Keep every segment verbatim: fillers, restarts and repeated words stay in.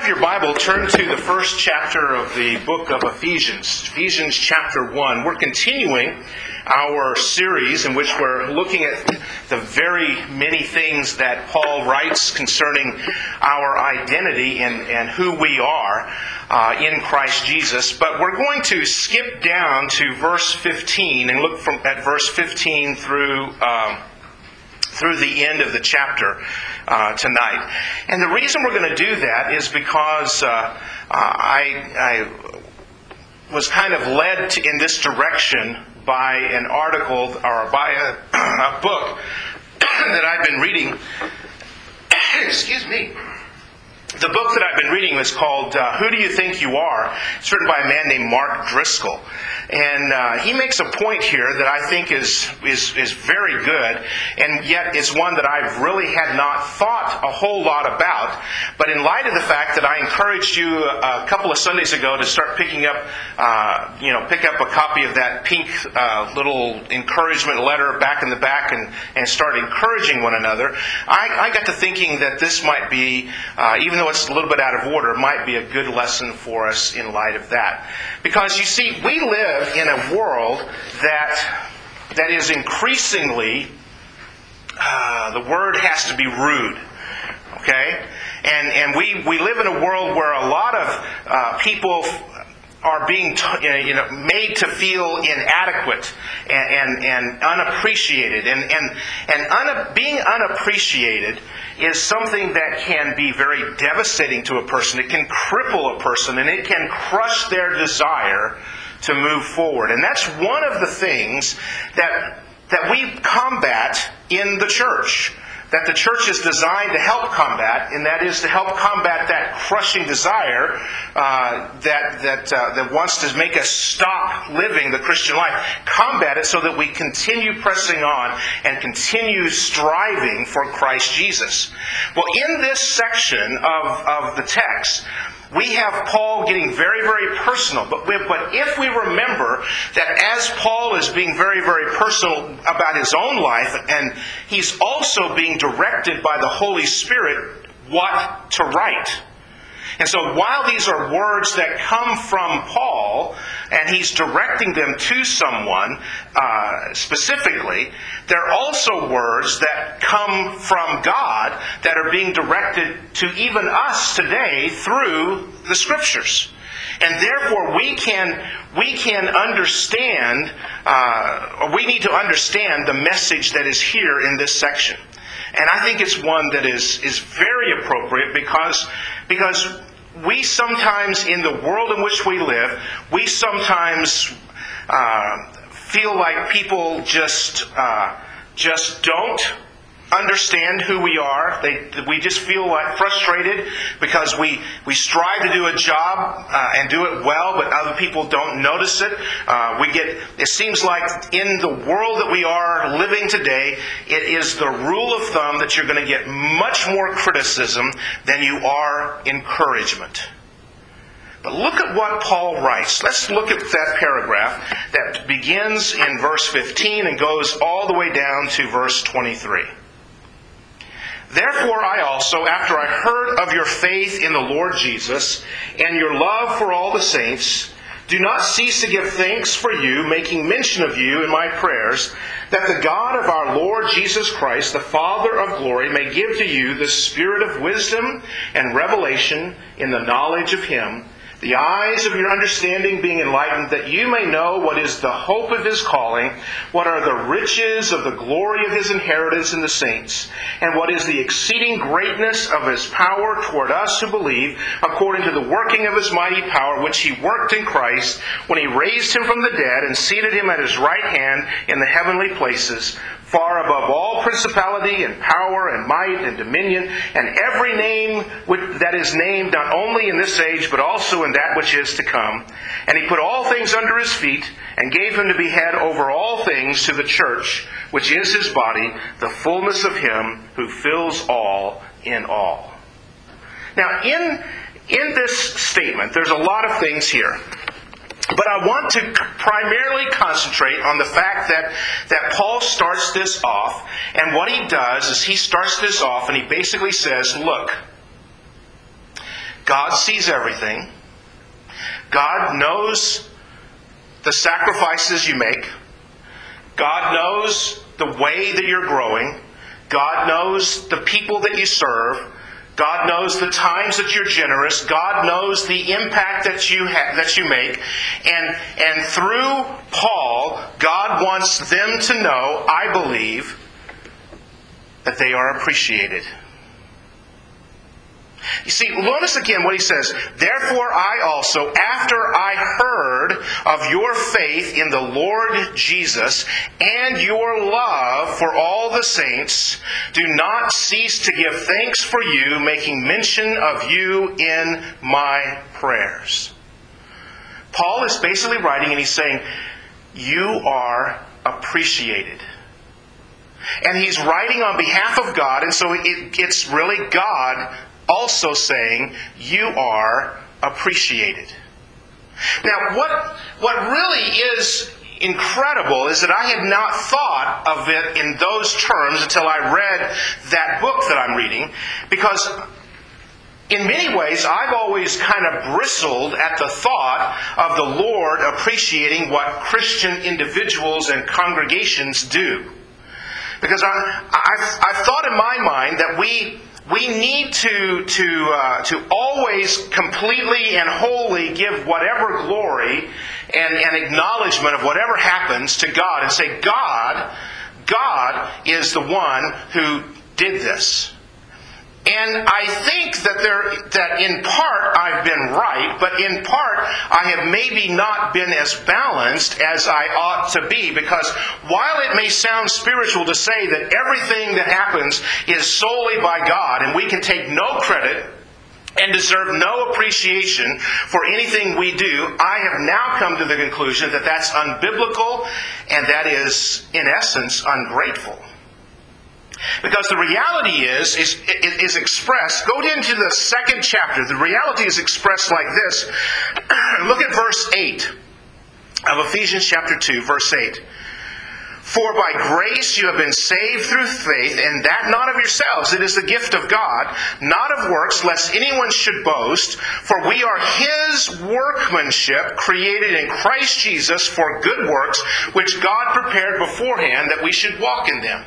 have your Bible, turn to the first chapter of the book of Ephesians, Ephesians chapter one. We're continuing our series in which we're looking at the very many things that Paul writes concerning our identity and, and who we are uh, in Christ Jesus. But we're going to skip down to verse fifteen and look from at verse fifteen through um, through the end of the chapter uh, tonight. And the reason we're going to do that is because uh, uh, I, I was kind of led to, in this direction by an article or by a, a book that I've been reading. Excuse me. The book that I've been reading is called uh, Who Do You Think You Are? It's written by a man named Mark Driscoll. And uh, he makes a point here that I think is, is is very good, and yet is one that I've really had not thought a whole lot about. But in light of the fact that I encouraged you a couple of Sundays ago to start picking up, uh, you know, pick up a copy of that pink uh, little encouragement letter back in the back and, and start encouraging one another, I, I got to thinking that this might be, uh, even though it's a little bit out of order, might be a good lesson for us in light of that. Because you see, we live in a world that that is increasingly, uh, the word has to be rude, okay? And and we, we live in a world where a lot of uh, people are being t- you know made to feel inadequate and and, and unappreciated, and and and un- being unappreciated is something that can be very devastating to a person. It can cripple a person, and it can crush their desire to move forward. And that's one of the things that that we combat in the church, that the church is designed to help combat, and that is to help combat that crushing desire uh, that that uh, that wants to make us stop living the Christian life. Combat it so that we continue pressing on and continue striving for Christ Jesus. Well, in this section of, of the text, we have Paul getting very, very personal. But, we, but if we remember that as Paul is being very, very personal about his own life, and he's also being directed by the Holy Spirit what to write. And so while these are words that come from Paul, and he's directing them to someone uh, specifically, they're also words that come from God that are being directed to even us today through the Scriptures. And therefore we can we can understand, uh, or we need to understand the message that is here in this section. And I think it's one that is, is very appropriate because, because we sometimes, in the world in which we live, we sometimes uh, feel like people just uh, just don't understand who we are. They, we just feel like frustrated because we, we strive to do a job uh, and do it well, but other people don't notice it. Uh, we get. It seems like in the world that we are living today, it is the rule of thumb that you're going to get much more criticism than you are encouragement. But look at what Paul writes. Let's look at that paragraph that begins in verse fifteen and goes all the way down to verse twenty-three. Therefore I also, after I heard of your faith in the Lord Jesus and your love for all the saints, do not cease to give thanks for you, making mention of you in my prayers, that the God of our Lord Jesus Christ, the Father of glory, may give to you the spirit of wisdom and revelation in the knowledge of Him, the eyes of your understanding being enlightened, that you may know what is the hope of His calling, what are the riches of the glory of His inheritance in the saints, and what is the exceeding greatness of His power toward us who believe, according to the working of His mighty power, which He worked in Christ, when He raised Him from the dead and seated Him at His right hand in the heavenly places, far above all principality and power and might and dominion, and every name that is named not only in this age, but also in that which is to come. And He put all things under His feet, and gave Him to be head over all things to the church, which is His body, the fullness of Him who fills all in all. Now, in, in this statement, there's a lot of things here. But I want to primarily concentrate on the fact that, that Paul starts this off, and what he does is he starts this off and he basically says, look, God sees everything. God knows the sacrifices you make. God knows the way that you're growing. God knows the people that you serve. God knows the times that you're generous. God knows the impact that you ha- that you make. And, and through Paul, God wants them to know, I believe, that they are appreciated. You see, notice again what he says. Therefore I also, after I heard of your faith in the Lord Jesus and your love for all the saints, do not cease to give thanks for you, making mention of you in my prayers. Paul is basically writing and he's saying, you are appreciated. And he's writing on behalf of God, and so it, it's really God also saying, you are appreciated. Now, what, what really is incredible is that I had not thought of it in those terms until I read that book that I'm reading, because in many ways I've always kind of bristled at the thought of the Lord appreciating what Christian individuals and congregations do. Because I, I've, I've thought in my mind that we we need to to uh, to always completely and wholly give whatever glory and, and acknowledgement of whatever happens to God and say, God, God is the one who did this. And I think that there that in part I've been right, but in part I have maybe not been as balanced as I ought to be. Because while it may sound spiritual to say that everything that happens is solely by God, and we can take no credit and deserve no appreciation for anything we do, I have now come to the conclusion that that's unbiblical and that is, in essence, ungrateful. Because the reality is, is, is expressed, go into the second chapter, the reality is expressed like this. Look at verse eight of Ephesians chapter two, verse eight. For by grace you have been saved through faith, and that not of yourselves, it is the gift of God, not of works, lest anyone should boast. For we are His workmanship, created in Christ Jesus for good works, which God prepared beforehand that we should walk in them.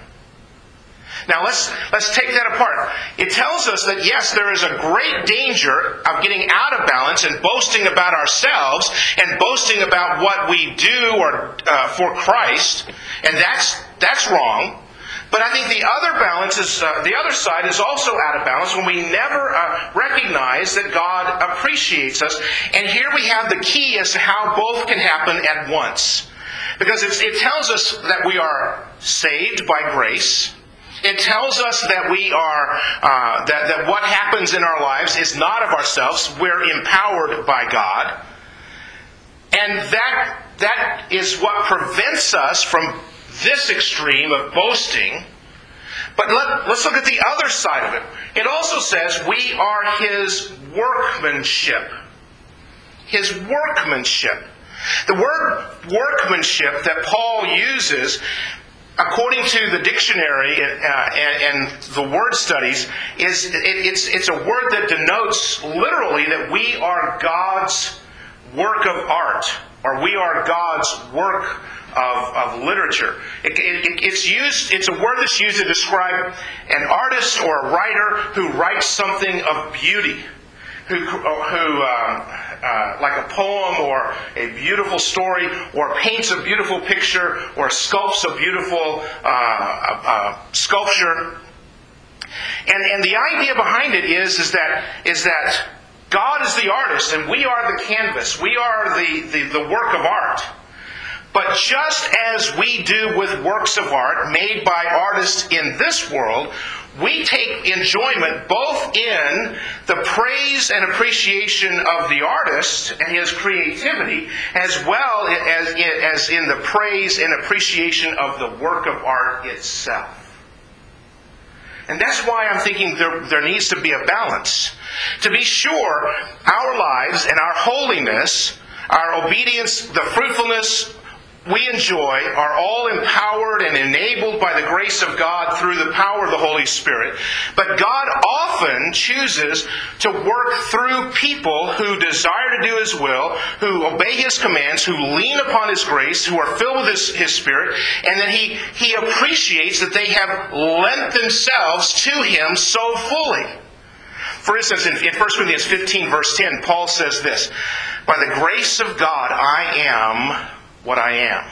Now let's let's take that apart. It tells us that yes, there is a great danger of getting out of balance and boasting about ourselves and boasting about what we do or uh, for Christ, and that's that's wrong. But I think the other balance is uh, the other side is also out of balance when we never uh, recognize that God appreciates us. And here we have the key as to how both can happen at once, because it's, it tells us that we are saved by grace. It tells us that we are uh, that, that what happens in our lives is not of ourselves. We're empowered by God. And that that is what prevents us from this extreme of boasting. But let, let's look at the other side of it. It also says we are His workmanship. His workmanship. The word workmanship that Paul uses, according to the dictionary uh, and, and the word studies, is it, it's it's a word that denotes literally that we are God's work of art, or we are God's work of, of literature. It, it, it's used. It's a word that's used to describe an artist or a writer who writes something of beauty, who who. Um, Uh, like a poem or a beautiful story, or paints a beautiful picture, or sculpts a beautiful uh, uh, sculpture. And and the idea behind it is is that is that God is the artist and we are the canvas. We are the, the, the work of art. But just as we do with works of art made by artists in this world, we take enjoyment both in the praise and appreciation of the artist and his creativity, as well as, as in the praise and appreciation of the work of art itself. And that's why I'm thinking there, there needs to be a balance. To be sure, our lives and our holiness, our obedience, the fruitfulness, we enjoy are all empowered and enabled by the grace of God through the power of the Holy Spirit. But God often chooses to work through people who desire to do His will, who obey His commands, who lean upon His grace, who are filled with His, His Spirit, and then He, He appreciates that they have lent themselves to Him so fully. For instance, in, in First Corinthians fifteen, verse ten, Paul says this, "By the grace of God I am what I am.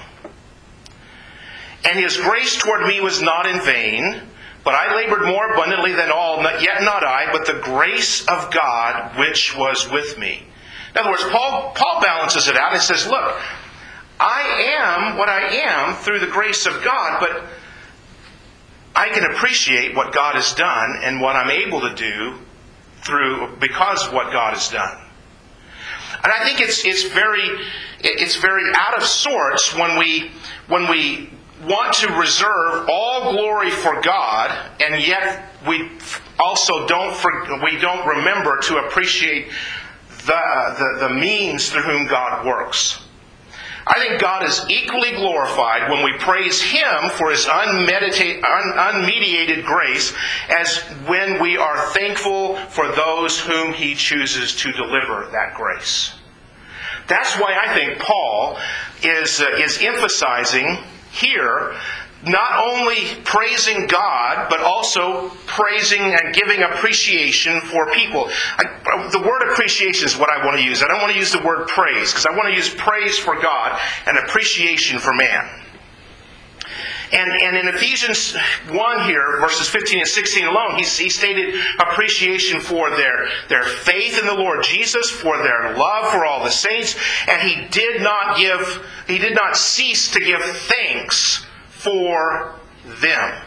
And His grace toward me was not in vain, but I labored more abundantly than all, yet not I, but the grace of God which was with me." In other words, Paul, Paul balances it out and says, look, I am what I am through the grace of God, but I can appreciate what God has done and what I'm able to do through because of what God has done. And I think it's it's very it's very out of sorts when we when we want to reserve all glory for God, and yet we also don't for, we don't remember to appreciate the, the the means through whom God works. I think God is equally glorified when we praise Him for His unmedita- un- unmediated grace as when we are thankful for those whom He chooses to deliver that grace. That's why I think Paul is, uh, is emphasizing here not only praising God, but also praising and giving appreciation for people. I, the word appreciation is what I want to use. I don't want to use the word praise, because I want to use praise for God and appreciation for man. And, and in Ephesians one here, verses fifteen and sixteen alone, he, he stated appreciation for their, their faith in the Lord Jesus, for their love for all the saints, and he did not give, he did not cease to give thanks for them.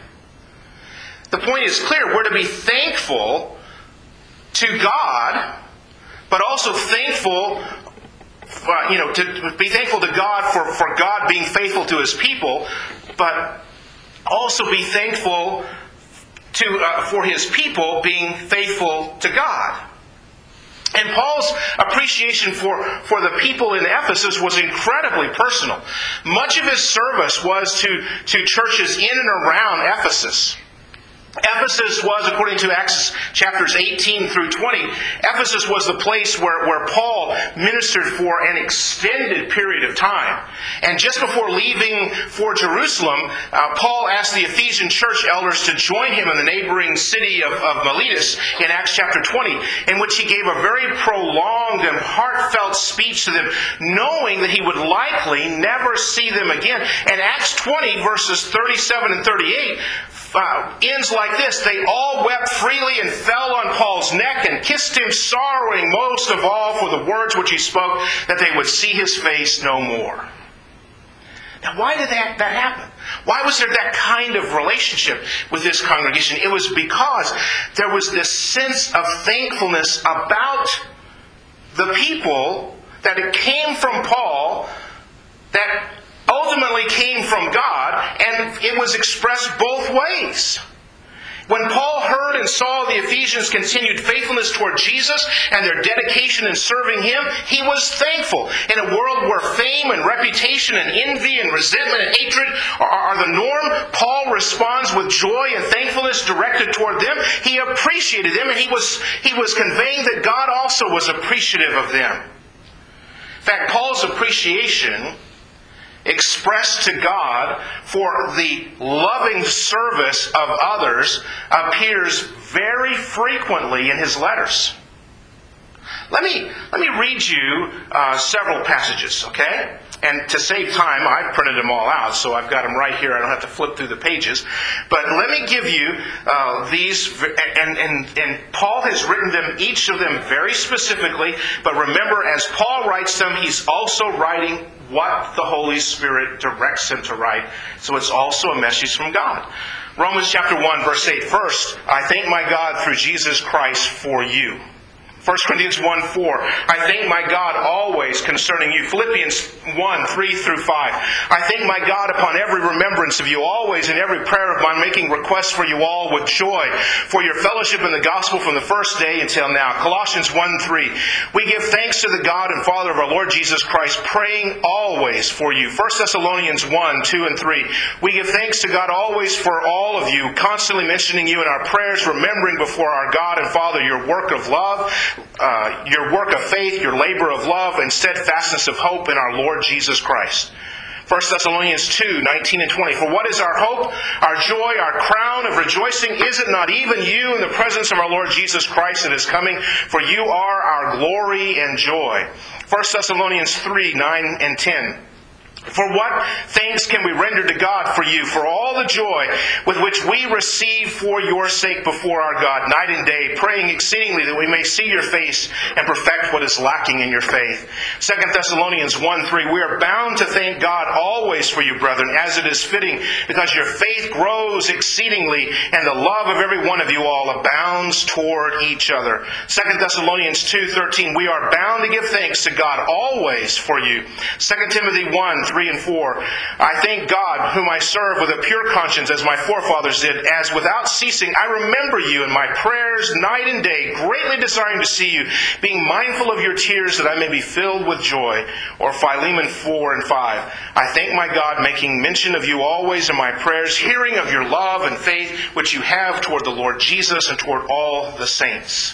The point is clear. We're to be thankful to God, but also thankful, uh, you know, to be thankful to God for, for God being faithful to His people, but also be thankful to uh, for His people being faithful to God. And Paul's appreciation for, for the people in Ephesus was incredibly personal. Much of his service was to, to churches in and around Ephesus. Ephesus was, according to Acts chapters eighteen through twenty, Ephesus was the place where, where Paul ministered for an extended period of time. And just before leaving for Jerusalem, uh, Paul asked the Ephesian church elders to join him in the neighboring city of, of Miletus in Acts chapter twenty, in which he gave a very prolonged and heartfelt speech to them, knowing that he would likely never see them again. And Acts twenty, verses thirty-seven and thirty-eight, Uh, ends like this: "They all wept freely and fell on Paul's neck and kissed him, sorrowing most of all for the words which he spoke, that they would see his face no more." Now, why did that, that happen? Why was there that kind of relationship with this congregation? It was because there was this sense of thankfulness about the people, that it came from Paul, that ultimately came from God, and it was expressed both ways. When Paul heard and saw the Ephesians' continued faithfulness toward Jesus and their dedication in serving Him, he was thankful. In a world where fame and reputation and envy and resentment and hatred are, are the norm, Paul responds with joy and thankfulness directed toward them. He appreciated them, and he was, he was conveying that God also was appreciative of them. In fact, Paul's appreciation expressed to God for the loving service of others appears very frequently in his letters. Let me let me read you uh, several passages, okay? And to save time, I've printed them all out, so I've got them right here. I don't have to flip through the pages. But let me give you uh, these, and, and, and Paul has written them, each of them very specifically. But remember, as Paul writes them, he's also writing what the Holy Spirit directs him to write. So it's also a message from God. Romans chapter one, verse eight. "First, I thank my God through Jesus Christ for you." First Corinthians one four, I thank my God always concerning you. Philippians one three through five, I thank my God upon every remembrance of you, always in every prayer of mine, making requests for you all with joy, for your fellowship in the gospel from the first day until now. Colossians one three, we give thanks to the God and Father of our Lord Jesus Christ, praying always for you. First Thessalonians one two and three, we give thanks to God always for all of you, constantly mentioning you in our prayers, remembering before our God and Father your work of love, Uh, your work of faith, your labor of love, and steadfastness of hope in our Lord Jesus Christ. First Thessalonians two nineteen and twenty, for what is our hope, our joy, our crown of rejoicing? Is it not even you in the presence of our Lord Jesus Christ that is coming? For you are our glory and joy. First Thessalonians three nine and ten. For what thanks can we render to God for you, for all the joy with which we receive for your sake before our God, night and day, praying exceedingly that we may see your face and perfect what is lacking in your faith. Second Thessalonians one three, we are bound to thank God always for you, brethren, as it is fitting, because your faith grows exceedingly, and the love of every one of you all abounds toward each other. Second Thessalonians two thirteen, we are bound to give thanks to God always for you. Second Timothy one three and four, I thank God, whom I serve with a pure conscience, as my forefathers did, as without ceasing I remember you in my prayers night and day, greatly desiring to see you, being mindful of your tears, that I may be filled with joy. Or Philemon four and five, I thank my God, making mention of you always in my prayers, hearing of your love and faith which you have toward the Lord Jesus and toward all the saints.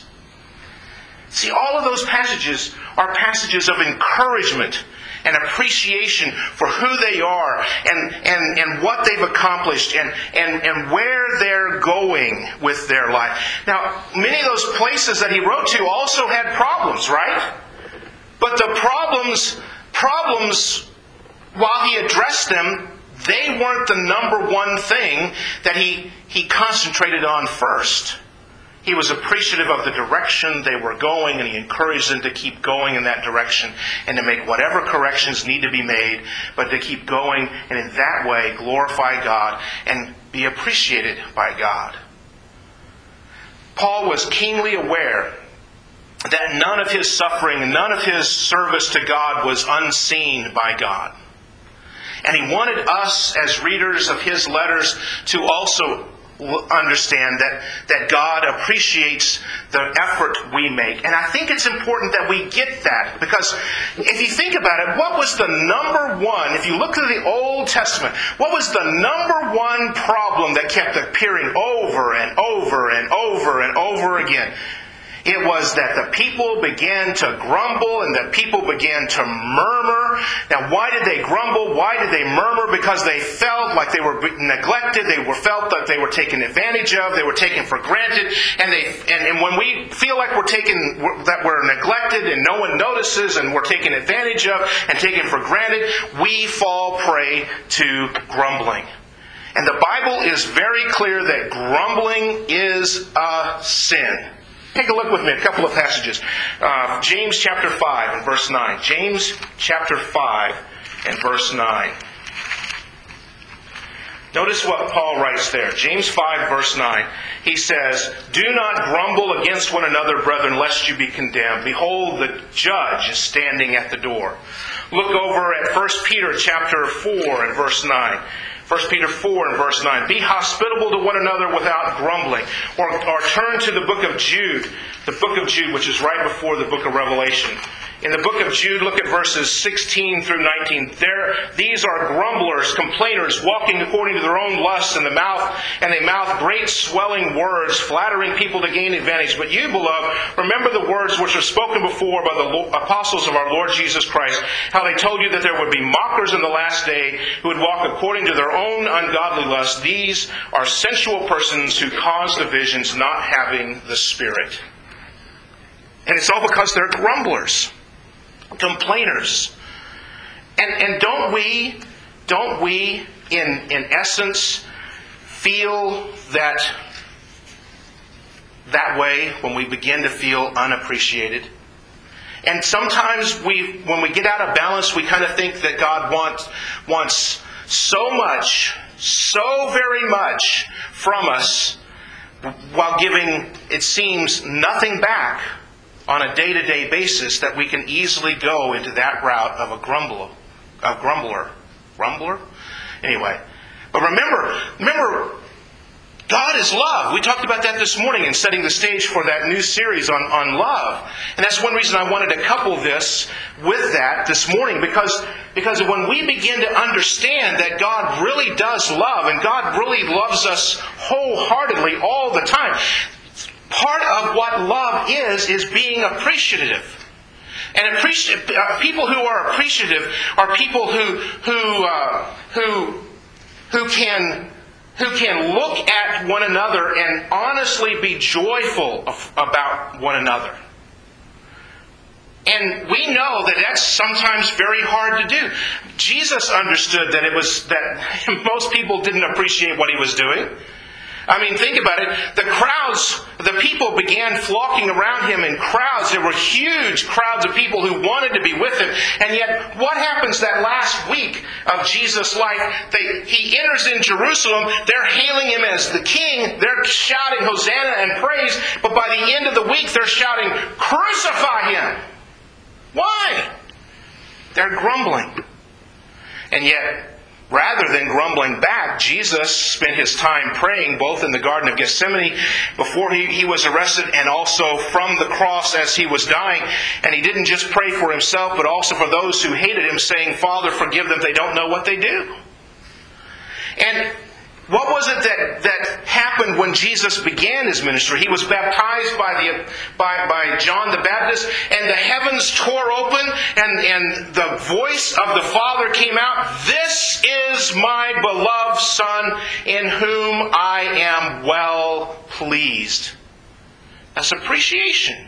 See, all of those passages are passages of encouragement and appreciation for who they are and, and, and what they've accomplished and, and, and where they're going with their life. Now, many of those places that he wrote to also had problems, right? But the problems, problems, while he addressed them, they weren't the number one thing that he, he concentrated on first. He was appreciative of the direction they were going, and he encouraged them to keep going in that direction and to make whatever corrections need to be made, but to keep going and in that way glorify God and be appreciated by God. Paul was keenly aware that none of his suffering and none of his service to God was unseen by God. And he wanted us as readers of his letters to also understand that, that God appreciates the effort we make. And I think it's important that we get that, because if you think about it, what was the number one, if you look at the Old Testament, what was the number one problem that kept appearing over and over and over and over again? It was that the people began to grumble and the people began to murmur. Now, why did they grumble? Why did they murmur? Because they felt like they were neglected. They were felt that they were taken advantage of. They were taken for granted. And they and, and when we feel like we're taken, that we're neglected and no one notices and we're taken advantage of and taken for granted, we fall prey to grumbling. And the Bible is very clear that grumbling is a sin. Take a look with me at a couple of passages. Uh, James chapter five and verse nine. James chapter five and verse nine. Notice what Paul writes there. James five verse nine. He says, do not grumble against one another, brethren, lest you be condemned. Behold, the judge is standing at the door. Look over at First Peter chapter four and verse nine. First Peter four and verse nine. Be hospitable to one another without grumbling. Or, or turn to the book of Jude. The book of Jude, which is right before the book of Revelation. In the book of Jude, look at verses sixteen through nineteen. There, these are grumblers, complainers, walking according to their own lusts in the mouth, and they mouth great swelling words, flattering people to gain advantage. But you, beloved, remember the words which were spoken before by the apostles of our Lord Jesus Christ, how they told you that there would be mockers in the last day who would walk according to their own ungodly lusts. These are sensual persons who cause divisions, not having the Spirit. And it's all because they're grumblers, complainers. And and don't we, don't we, in, in essence, feel that that way when we begin to feel unappreciated? And sometimes we, when we get out of balance, we kind of think that God wants, wants so much, so very much from us, while giving, it seems, nothing back on a day-to-day basis that we can easily go into that route of a grumbler. A grumbler. Grumbler? Anyway. But remember, remember, God is love. We talked about that this morning in setting the stage for that new series on, on love. And that's one reason I wanted to couple this with that this morning. Because, because when we begin to understand that God really does love, and God really loves us wholeheartedly all the time, part of what love is, is being appreciative. And appreci- uh, people who are appreciative are people who who uh, who who can who can look at one another and honestly be joyful of, about one another. And we know that that's sometimes very hard to do. Jesus understood that it was that most people didn't appreciate what he was doing. I mean, think about it. The crowds, the people began flocking around him in crowds. There were huge crowds of people who wanted to be with him. And yet, what happens that last week of Jesus' life? They, he enters in Jerusalem. They're hailing him as the king. They're shouting Hosanna and praise. But by the end of the week, they're shouting, crucify him. Why? They're grumbling. And yet, rather than grumbling back, Jesus spent his time praying both in the Garden of Gethsemane before he, he was arrested and also from the cross as he was dying. And he didn't just pray for himself, but also for those who hated him, saying, Father, forgive them, they don't know what they do. And what was it that, that happened when Jesus began his ministry? He was baptized by the by, by John the Baptist, and the heavens tore open, and, and the voice of the Father came out, This is my beloved Son, in whom I am well pleased. That's appreciation.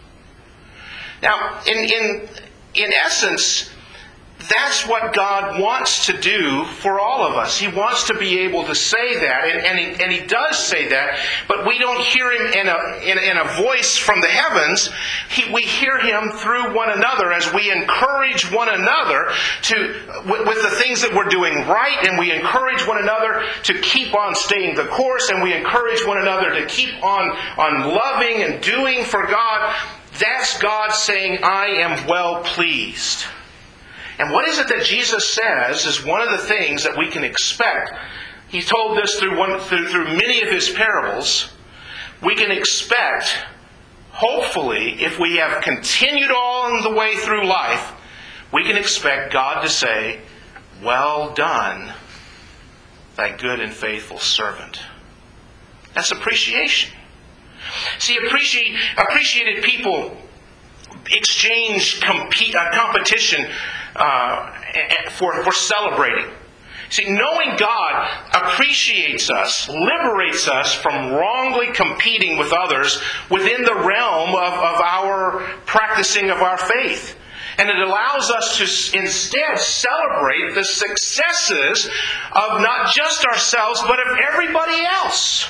Now, in in in essence, that's what God wants to do for all of us. He wants to be able to say that, and, and, he, and He does say that, but we don't hear Him in a, in, in a voice from the heavens. He, we hear Him through one another as we encourage one another to with, with the things that we're doing right, and we encourage one another to keep on staying the course, and we encourage one another to keep on, on loving and doing for God. That's God saying, I am well pleased. And what is it that Jesus says is one of the things that we can expect. He told this through, one, through, through many of His parables. We can expect, hopefully, if we have continued on the way through life, we can expect God to say, well done, thy good and faithful servant. That's appreciation. See, appreciate, appreciated people exchange compete, uh, competition uh, for, for celebrating. See, knowing God appreciates us, liberates us from wrongly competing with others within the realm of, of our practicing of our faith. And it allows us to instead celebrate the successes of not just ourselves, but of everybody else.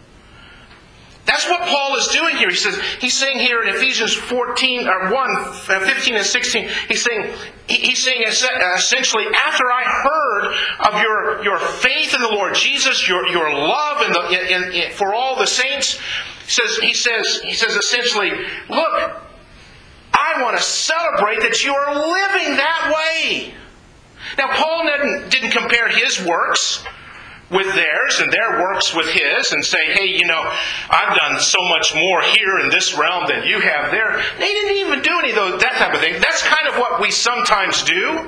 That's what Paul is doing here. He says, he's saying here in Ephesians fourteen, or one, fifteen and sixteen, he's saying, he's saying essentially, after I heard of your, your faith in the Lord Jesus, your, your love in the, in, in, for all the saints, he says, he says, he says essentially, look, I want to celebrate that you are living that way. Now, Paul didn't, didn't compare his works with theirs and their works with his and say, hey, you know, I've done so much more here in this realm than you have there. They didn't even do any of those, that type of thing. That's kind of what we sometimes do.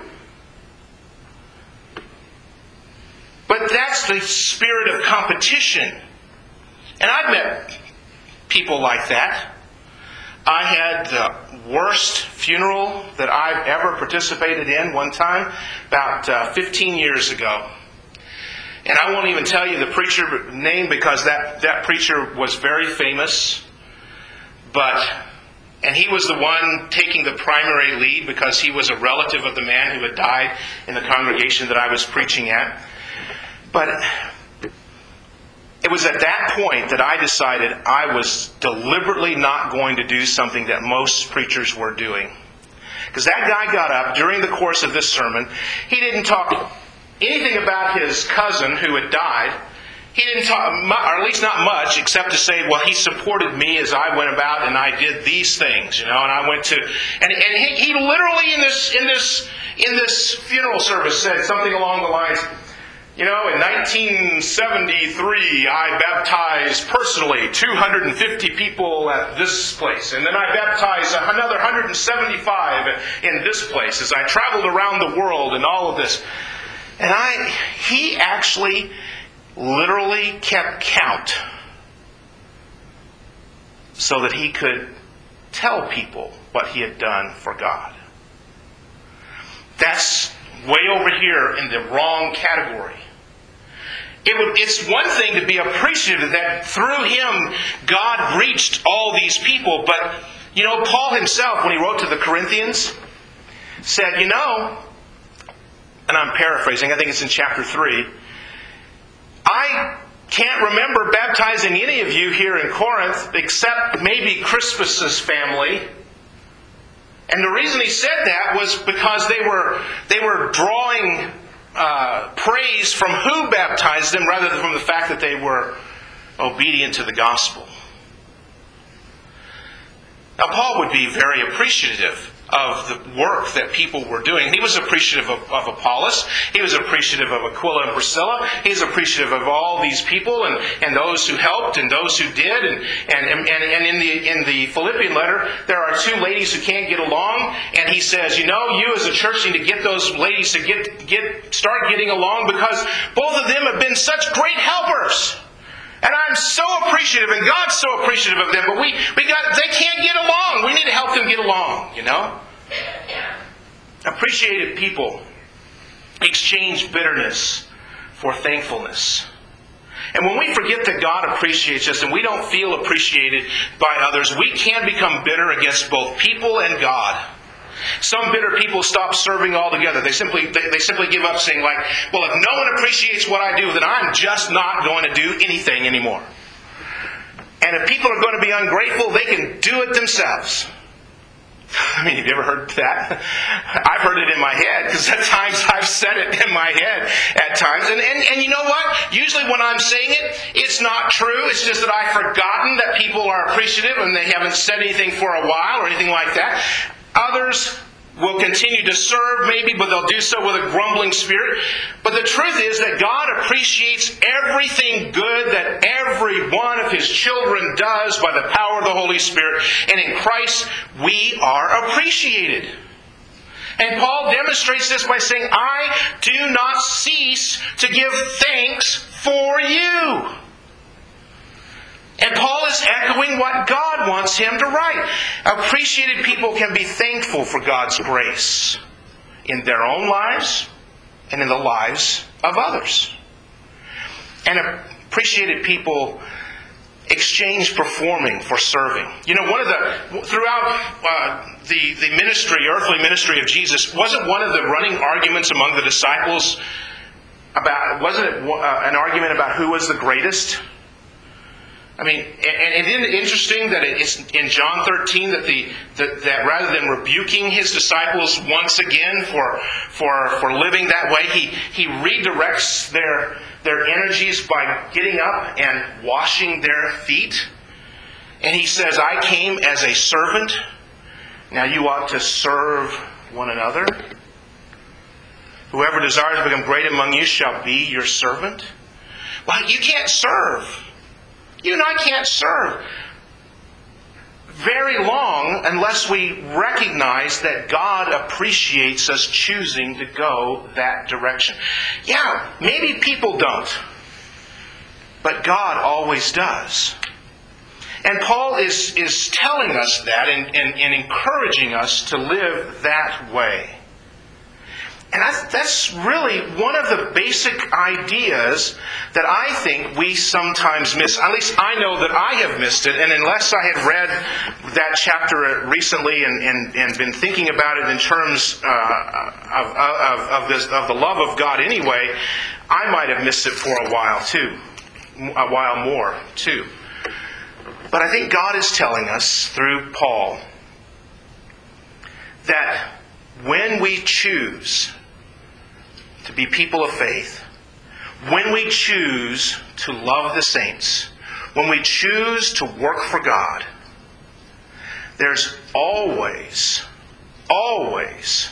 But that's the spirit of competition. And I've met people like that. I had the worst funeral that I've ever participated in one time, about uh, fifteen years ago. And I won't even tell you the preacher name because that, that preacher was very famous. But, and he was the one taking the primary lead because he was a relative of the man who had died in the congregation that I was preaching at. But it was at that point that I decided I was deliberately not going to do something that most preachers were doing. Because that guy got up during the course of this sermon. He didn't talk anything about his cousin who had died. he didn't talk, or at least not much, except to say, well, he supported me as I went about and I did these things, you know, and I went to, and, and he, he literally in this, in this, in this funeral service said something along the lines, you know, in nineteen seventy-three, I baptized personally two hundred fifty people at this place. And then I baptized another one hundred seventy-five in this place as I traveled around the world and all of this. And I, he actually literally kept count so that he could tell people what he had done for God. That's way over here in the wrong category. It would, it's one thing to be appreciative that through him God reached all these people. But, you know, Paul himself, when he wrote to the Corinthians, said, you know, and I'm paraphrasing, I think it's in chapter three, I can't remember baptizing any of you here in Corinth except maybe Crispus's family. And the reason he said that was because they were they were drawing uh, praise from who baptized them rather than from the fact that they were obedient to the gospel. Now, Paul would be very appreciative of the work that people were doing. He was appreciative of, of Apollos. He was appreciative of Aquila and Priscilla. He's appreciative of all these people and, and those who helped and those who did. And, and, and, and in the in the Philippian letter, there are two ladies who can't get along. And he says, you know, you as a church need to get those ladies to get get start getting along because both of them have been such great helpers. And I'm so appreciative, and God's so appreciative of them, but we, we got they can't get along. We need to help them get along, you know? Appreciated people exchange bitterness for thankfulness. And when we forget that God appreciates us and we don't feel appreciated by others, we can become bitter against both people and God. Some bitter people stop serving altogether. They simply they, they simply give up, saying like, well, if no one appreciates what I do, then I'm just not going to do anything anymore. And if people are going to be ungrateful, they can do it themselves. I mean, have you ever heard that? I've heard it in my head, because at times I've said it in my head at times. And, and, and you know what? Usually when I'm saying it, it's not true. It's just that I've forgotten that people are appreciative and they haven't said anything for a while or anything like that. Others will continue to serve maybe, but they'll do so with a grumbling spirit. But the truth is that God appreciates everything good that every one of His children does by the power of the Holy Spirit. And in Christ, we are appreciated. And Paul demonstrates this by saying, I do not cease to give thanks for you. And Paul is echoing what God wants him to write. Appreciated people can be thankful for God's grace in their own lives and in the lives of others. And appreciated people exchange performing for serving. You know, one of the, throughout uh, the, the ministry, earthly ministry of Jesus, wasn't one of the running arguments among the disciples about, wasn't it uh, an argument about who was the greatest? I mean, and isn't it interesting that it's in John thirteen that the that, that rather than rebuking His disciples once again for for for living that way, he he redirects their their energies by getting up and washing their feet. And He says, "I came as a servant. Now you ought to serve one another. Whoever desires to become great among you shall be your servant." Well, you can't serve. You and I can't serve very long unless we recognize that God appreciates us choosing to go that direction. Yeah, maybe people don't, but God always does. And Paul is, is telling us that and, and, and encouraging us to live that way. And that's, that's really one of the basic ideas that I think we sometimes miss. At least I know that I have missed it. And unless I had read that chapter recently and, and, and been thinking about it in terms uh, of, of, of, this, of the love of God anyway, I might have missed it for a while too. A while more too. But I think God is telling us through Paul that when we choose to be people of faith, when we choose to love the saints, when we choose to work for God, there's always, always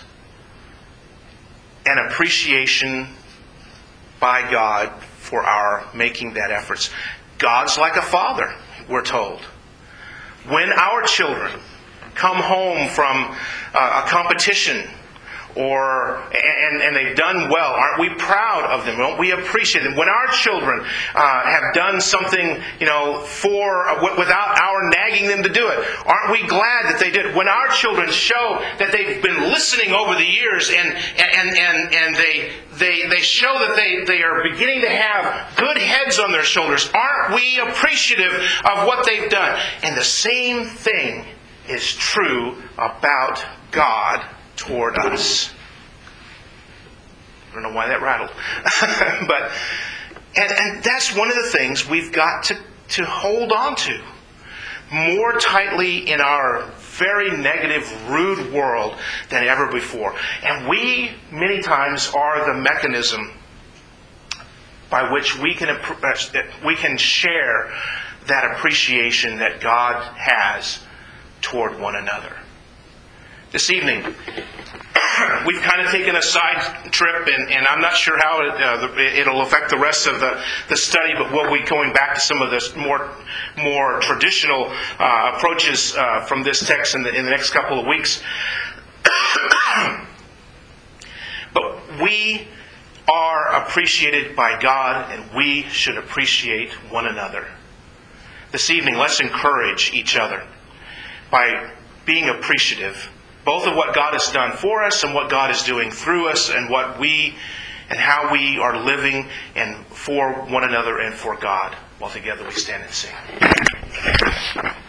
an appreciation by God for our making that efforts. God's like a father, we're told. When our children come home from uh, a competition, or and, and they've done well, aren't we proud of them? Don't we appreciate them? When our children uh, have done something, you know, for uh, w- without our nagging them to do it, aren't we glad that they did? When our children show that they've been listening over the years, and and and and they they they show that they they are beginning to have good heads on their shoulders, aren't we appreciative of what they've done? And the same thing is true about God toward us. I don't know why that rattled. but and, and that's one of the things we've got to, to hold on to more tightly in our very negative, rude world than ever before. And we, many times, are the mechanism by which we can we can share that appreciation that God has toward one another. This evening, we've kind of taken a side trip, and, and I'm not sure how it, uh, it'll affect the rest of the, the study, but we'll be going back to some of the more more traditional uh, approaches uh, from this text in the, in the next couple of weeks. But we are appreciated by God, and we should appreciate one another. This evening, let's encourage each other by being appreciative, both of what God has done for us and what God is doing through us, and what we and how we are living and for one another and for God, while together we stand and sing.